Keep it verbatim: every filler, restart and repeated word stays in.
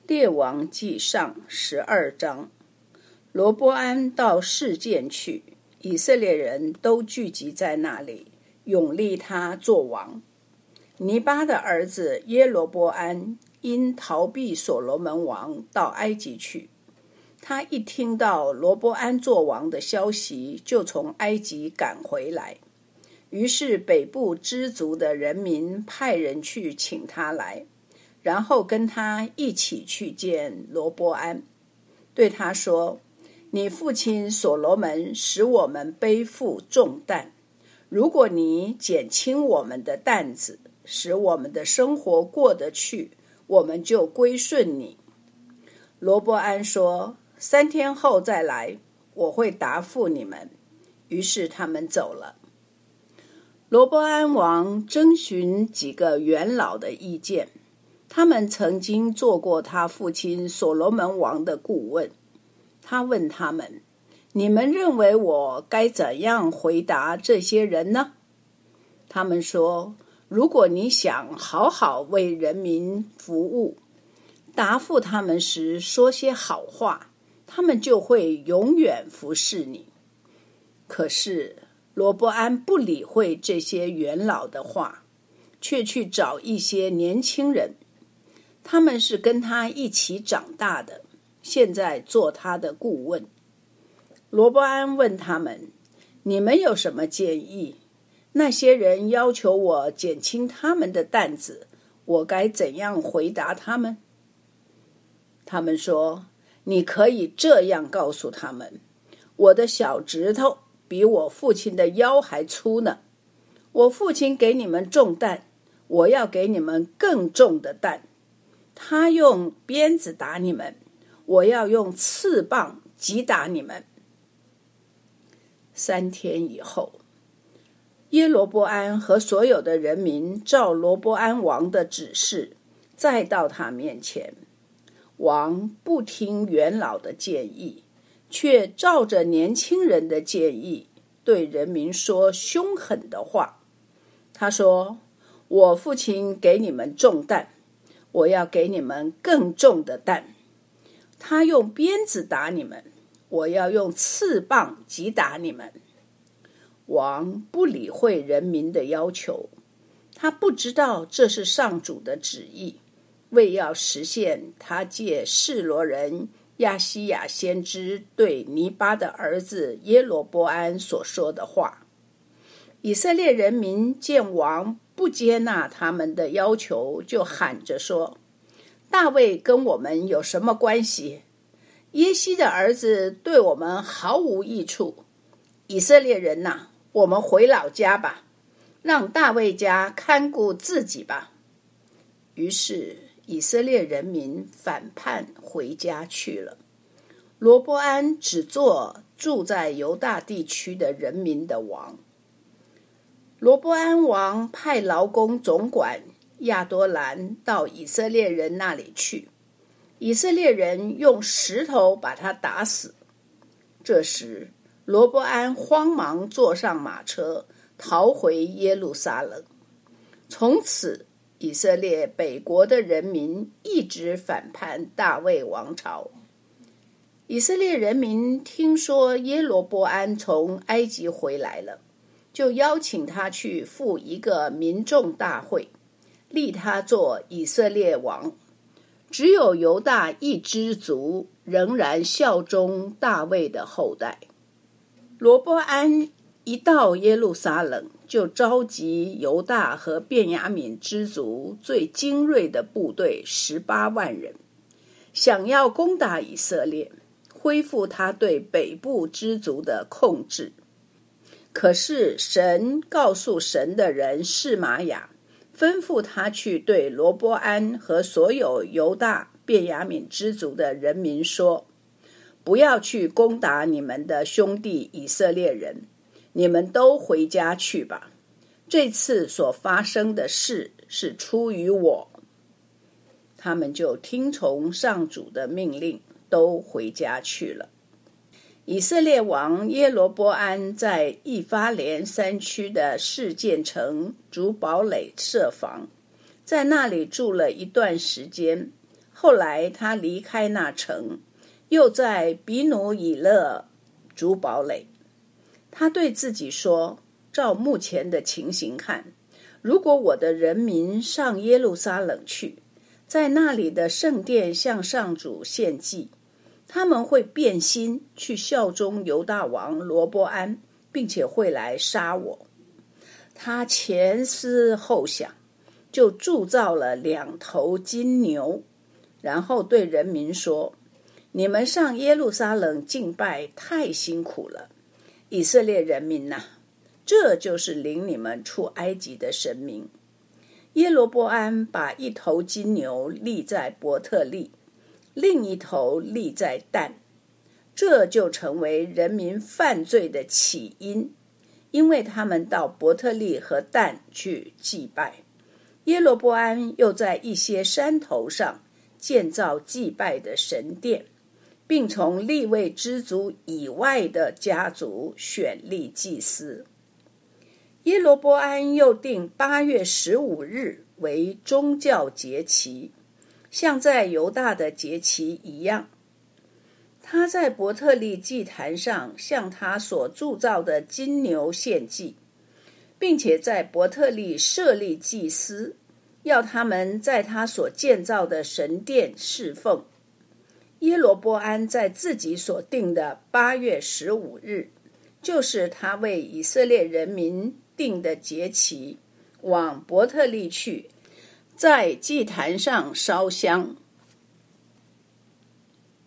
列王纪上十二章。罗波安到示剑去，以色列人都聚集在那里，拥立他做王。尼巴的儿子耶罗波安因逃避所罗门王到埃及去，他一听到罗波安做王的消息，就从埃及赶回来。于是北部支族的人民派人去请他来，然后跟他一起去见罗波安，对他说：你父亲所罗门使我们背负重担，如果你减轻我们的担子，使我们的生活过得去，我们就归顺你。罗波安说：三天后再来，我会答复你们。于是他们走了。罗波安王征询几个元老的意见，他们曾经做过他父亲所罗门王的顾问。他问他们：你们认为我该怎样回答这些人呢？他们说：如果你想好好为人民服务，答复他们时说些好话，他们就会永远服侍你。可是罗波安不理会这些元老的话，却去找一些年轻人，他们是跟他一起长大的，现在做他的顾问。罗波安问他们：你们有什么建议？那些人要求我减轻他们的担子，我该怎样回答他们？他们说：你可以这样告诉他们：我的小指头比我父亲的腰还粗呢。我父亲给你们重担，我要给你们更重的担。他用鞭子打你们，我要用刺棒击打你们。三天以后，耶罗波安和所有的人民照罗波安王的指示，再到他面前。王不听元老的建议，却照着年轻人的建议，对人民说凶狠的话。他说：我父亲给你们重担，我要给你们更重的担。他用鞭子打你们，我要用刺棒击打你们。王不理会人民的要求，他不知道这是上主的旨意，为要实现他借示罗人亚西亚先知对尼巴的儿子耶罗波安所说的话。以色列人民见王不接纳他们的要求，就喊着说：大卫跟我们有什么关系？耶西的儿子对我们毫无益处。以色列人哪，我们回老家吧，让大卫家看顾自己吧。于是以色列人民反叛回家去了。罗波安只做住在犹大地区的人民的王。罗波安王派劳工总管亚多兰到以色列人那里去，以色列人用石头把他打死。这时罗波安慌忙坐上马车，逃回耶路撒冷。从此以色列北国的人民一直反叛大卫王朝。以色列人民听说耶罗波安从埃及回来了，就邀请他去赴一个民众大会，立他做以色列王。只有犹大一支族仍然效忠大卫的后代。罗波安一到耶路撒冷，就召集犹大和便雅悯支族最精锐的部队十八万人，想要攻打以色列，恢复他对北部支族的控制。可是神告诉神的人示玛雅，吩咐他去对罗波安和所有犹大便雅悯支族的人民说：不要去攻打你们的兄弟以色列人，你们都回家去吧。这次所发生的事是出于我。他们就听从上主的命令，都回家去了。以色列王耶罗波安在以法莲山区的示剑城竹堡垒设防，在那里住了一段时间。 后来他离开那城，又在比努以勒筑堡垒。他对自己说，照目前的情形看，如果我的人民上耶路撒冷去，在那里的圣殿向上主献祭，他们会变心去效忠犹大王罗波安，并且会来杀我。他前思后想，就铸造了两头金牛，然后对人民说，你们上耶路撒冷敬拜太辛苦了，以色列人民呐、啊，这就是领你们出埃及的神明。耶罗波安把一头金牛立在伯特利，另一头立在但，这就成为人民犯罪的起因，因为他们到伯特利和但去祭拜。耶罗波安又在一些山头上建造祭拜的神殿，并从利未支族以外的家族选立祭司。耶罗波安又定八月十五日为宗教节期，像在犹大的节期一样。他在伯特利祭坛上向他所铸造的金牛献祭，并且在伯特利设立祭司，要他们在他所建造的神殿侍奉。耶罗波安在自己所定的八月十五日，就是他为以色列人民定的节期，往伯特利去，在祭坛上烧香。